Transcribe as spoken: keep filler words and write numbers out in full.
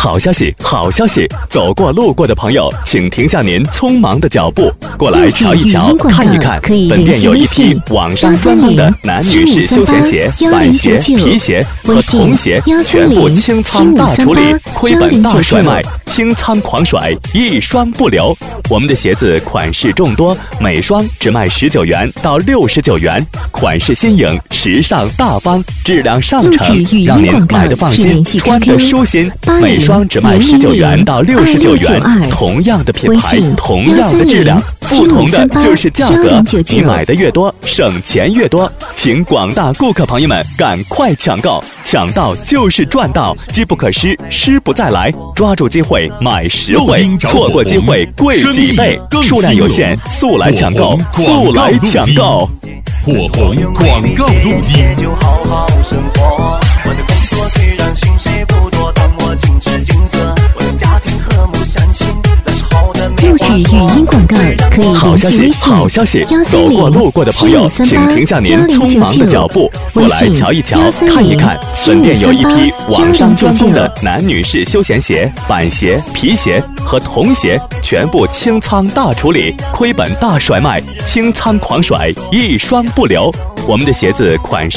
好消息，好消息！走过路过的朋友，请停下您匆忙的脚步，过来瞧一瞧，看一看。本店有一批网上官方的男女士休闲鞋、板鞋、皮鞋和童鞋，全部清仓大处理，亏本大甩卖，清仓狂甩，一双不留。我们的鞋子款式众多，每双只卖十九元到六十九元，款式新颖，时尚大方，质量上乘，让您买的放心，穿的舒心。每双只卖十九元到六十九元，同样的品牌，同样的质量，不同的就是价格。你买的越多，省钱越多。请广大顾客朋友们赶快抢购，抢到就是赚到，机不可失，失不再来。抓住机会买实惠，错过机会贵几倍。数量有限，速来抢购，速来抢购。 火红广告录音。我的工作虽然薪水不多，但我尽职尽责。我的家庭和睦相亲，那是好的美。 录制语音广告可以好消息，好消息！走过路过的朋友，请停下您匆忙的脚步，过来瞧一瞧，看一看。本店有一批网上专供的男女士休闲鞋、板鞋、皮鞋和童鞋，全部清仓大处理，亏本大甩卖，清仓狂甩，一双不留。我们的鞋子款式